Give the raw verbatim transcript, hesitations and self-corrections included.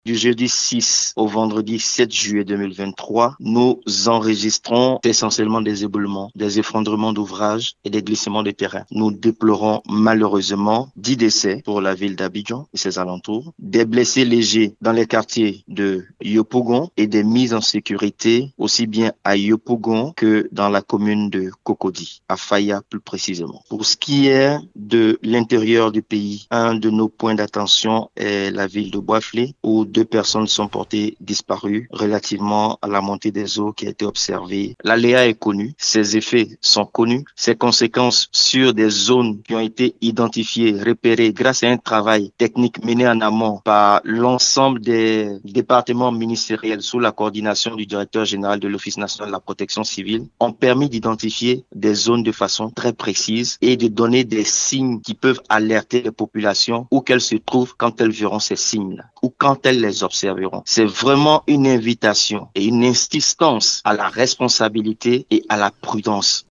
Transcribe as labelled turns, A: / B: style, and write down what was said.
A: Du jeudi six au vendredi sept juillet deux mille vingt-trois, nous enregistrons essentiellement des éboulements, des effondrements d'ouvrages et des glissements de terrain. Nous déplorons malheureusement dix décès pour la ville d'Abidjan et ses alentours, des blessés légers dans les quartiers de Yopougon et des mises en sécurité aussi bien à Yopougon que dans la commune de Cocody, à Faya plus précisément. Pour ce qui est de l'intérieur du pays, un de nos points d'attention est la ville de Boisflé, où deux personnes sont portées disparues relativement à la montée des eaux qui a été observée. L'aléa est connu, ses effets sont connus, ses conséquences sur des zones qui ont été identifiées, repérées grâce à un travail technique mené en amont par l'ensemble des départements ministériels sous la coordination du directeur général de l'Office national de la protection civile, ont permis d'identifier des zones de façon très précise et de donner des signes qui peuvent alerter les populations où qu'elles se trouvent quand elles verront ces signes-là ou quand elles les observeront. C'est vraiment une invitation et une insistance à la responsabilité et à la prudence.